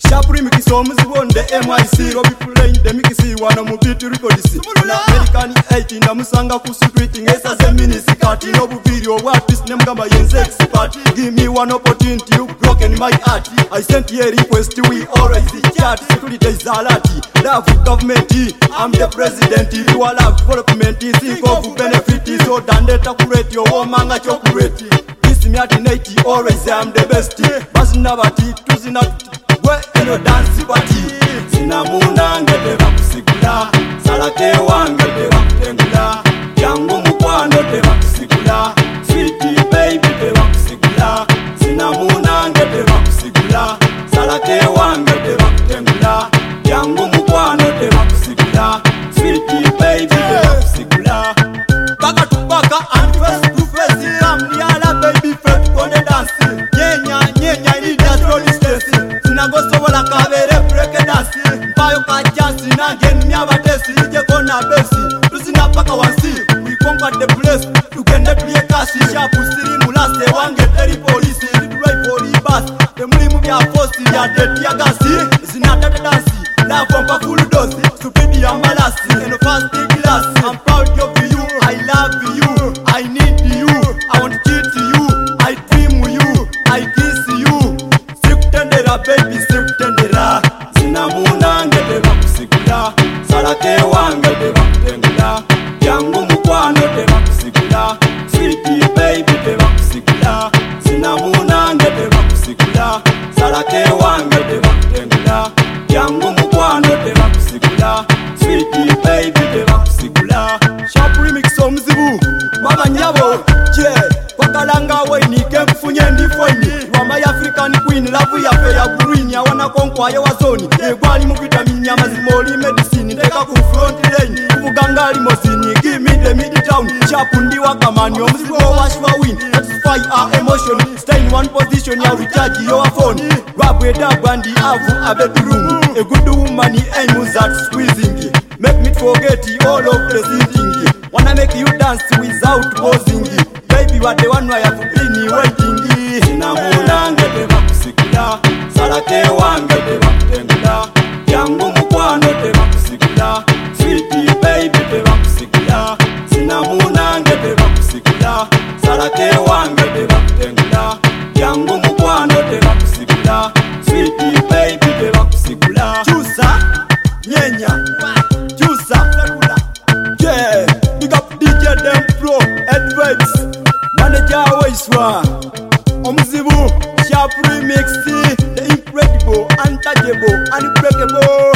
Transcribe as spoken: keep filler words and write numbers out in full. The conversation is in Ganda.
Sharp remix omuzibu on the M I C Robbie playing the mix wano mu beat records na American eighteen na musanga ku street ngesa ze minisikati no buviri obwatisi ne mugamba yenze expert. Give me one opportunity, you broken my heart. I sent you a request, we always chat. Security is alert, love government, I'm the president. You are love development, think of benefit. So dande takureti, yo womanga chokureti. This me at ninety, always I'm the best. Bazinabati, tuzinati, we eno dance bati. Sinamuna ngete bakusikula, salake wangete bakutengula. Yangu mukwano te bakusikula, sweetie baby te bakusikula. Sinamuna ngete bakusikula, salake wangete bakutengula. Yangu mukwano te bakusikula, sweetie baby te bakusikula. Baka to baka and face to face, come niala baby fete kone dance. Nyenya nyenya ni dance roll stage. Sinago sobola kabere break dance. Bayo ka chance na gen mi abatesi je kona besi. Tusina paka wansi, we conquer the place. You can not play cash sharp siri mulaste wange teri police drive for the bus. The mulimu bya force ya dead ya gasi. Zinata dance, na pompa full dose. Stupid ambalasi, and fast class. I'm proud of you, I love you, I need you, I want to cheat you, I dream you, I kiss you. Sip tendera baby, sip tendera. Sinamuna ngete bakusikula, salake wangete bakutengula. Yangu mukwano te bakusikula, sweetie baby te bakusikula. Sinamuna ngete bakusikula, salake wangete bakutengula. Yangu mukwano te bakusikula, sweetie baby te bakusikula. Sharp remix omuzibu, mama nyabo, yeah. Wakalanga waini, kemfunye ndifoini. Wama African queen, lavu ya fe ya green. Ya wana konkwa ya wazoni, egwali mu vitamini ya mazimoli medicine. Teka ku front lane, kufuganga limosini. Give me the mid town, sharp ndi wakamani. Omuzibu washwa win, satisfy our emotion. Stay in one position, ya recharge your phone. Grab with a bandy, avu a bedroom. A good woman, aims at squeezing. Make me forget all of the singing. Wanna make you dance without posing. Baby, what the one I have been waiting. Sinamuna ngete bakusikula, salake wangete bakutengula. Yangu mukwano te bakusikula, sweetie baby te bakusikula. Sinamuna ngete bakusikula, salake wangete bakutengula. Yangu mukwano te bakusikula, sweetie baby te bakusikula. Chusa, nyenya, chusa, yeah. Big up D J Dem Pro, Advance, Manager Waiswa, Omuzibu, Sharp Remix, the incredible, untouchable, unbreakable.